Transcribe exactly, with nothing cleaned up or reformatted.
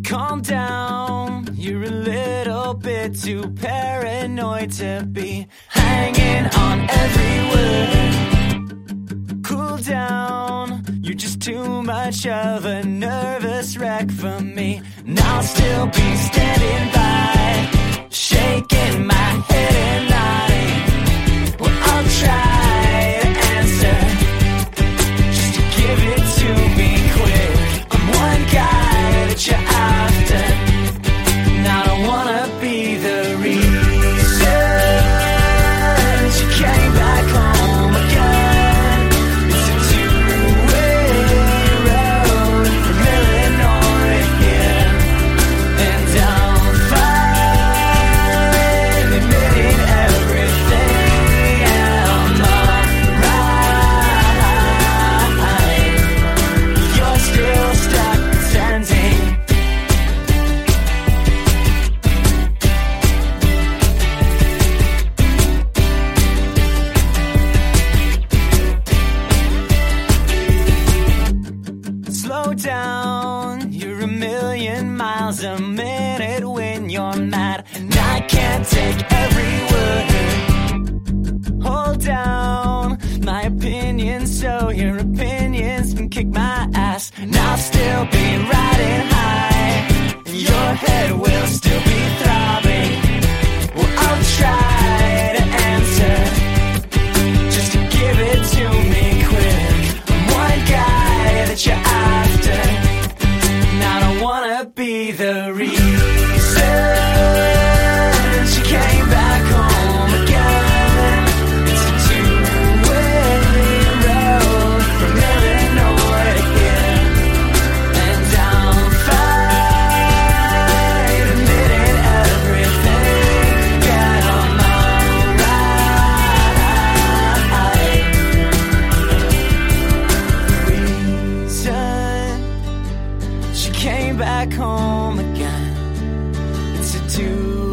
Calm down, you're a little bit too paranoid to be hanging on every word. Cool down, you're just too much of a nervous wreck for me. And I'll still be standing by, shaking my head and nodding. Well, I'll try to answer, just to give it to me quick. I'm one guy that you're after, and I don't wanna be the reason you came back home again. It's a two-way road from Illinois here, and I'm fine admitting everything, and I'm alright. You're still stuck pretending. Slow down, you're a million miles a minute when you're mad, and I can't take every word. Hold down, my opinion, so your opinions can kick my ass, and I'll still be riding high, and your head will still be throbbing. Well, I'll try to answer, just to give it to me quick. I'm one guy that you're after, and I don't wanna be the reason she came back home again. It's a two-way road from Illinois to here, and I'm fine admitting everything. Yeah, I'm alright. Reason she came back home again. It's a two